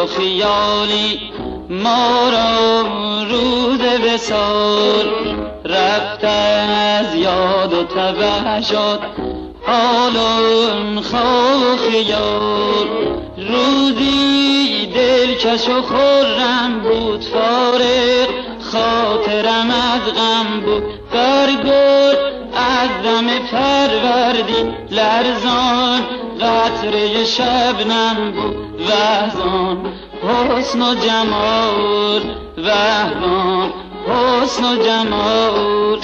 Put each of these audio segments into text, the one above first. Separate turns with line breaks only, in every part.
و خیالی ما را روز وصال رفت از یاد و تبه شد حال و خواب و خیال. روزی دلکش و خرم بود فارغ خاطرم از غم بود برگل از دم فروردین لرزان قطره شبنم بود وحزان حسن و جمال وحزان حسن و جمال.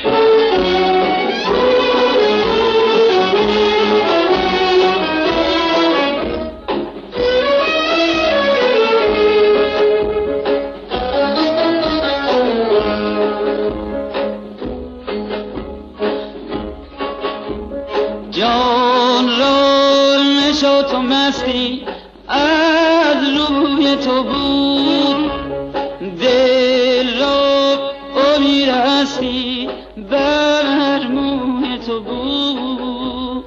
جان را نشاط و مستی از روی تو بود دل را امید هستی بر موی تو بود.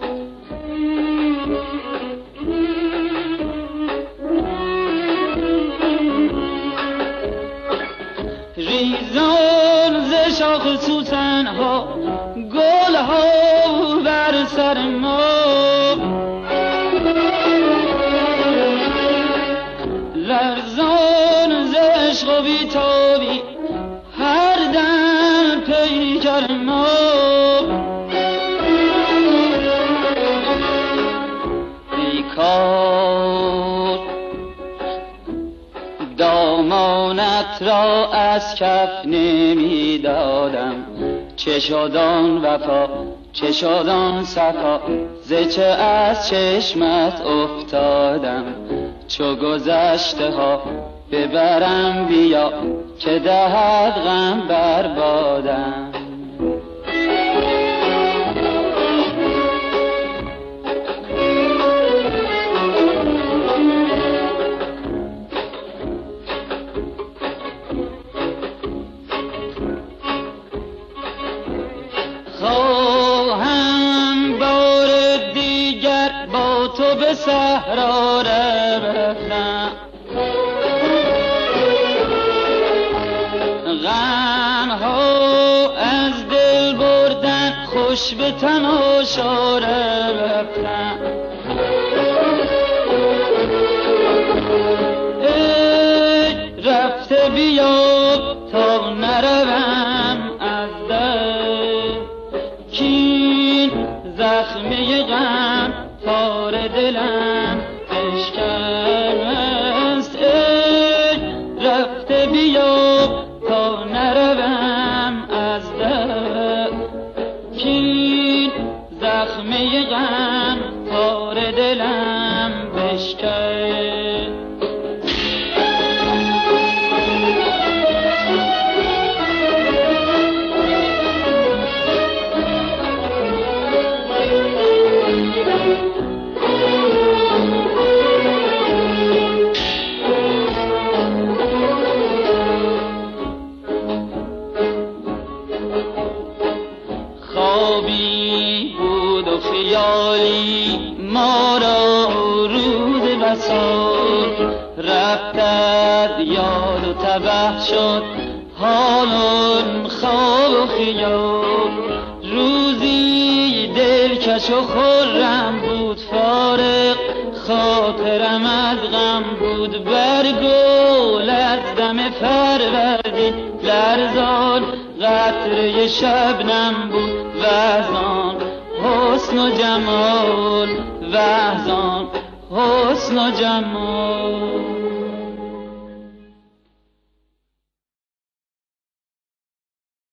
ریزان ز شاخ سوسن ها گل ها بر سر ما لرزان ز عشق و بی‌تابی هر دم پیکر ما. بیکار دامانت را از کف نمی دادم چه شد آن وفا چه شد آن صفا ز چه از چشمت افتادم چو گذشته ها ببرم بیا که دهد غم بربادم. خواهم بار دیگر با تو به صحرا رفتم غمها از دل بردن خوش به تماشا رفتم. ای رفته بیا تا نروم از دل کین زخمه غم تار دلم بشکست. ای رفته بیا تا نروم از دل کین زخمه غم تار دلم بشکست. خوابی بود و خیالی ما را روز وصال رفت از یاد و تبه شد حال و خواب و خیال. روزی دلکش و خرم بود فارغ خاطرم از غم بود برگل از دم فروردین لرزان قطره شبنم بود وحزان حسن و جمال وحزان حسن و جمال.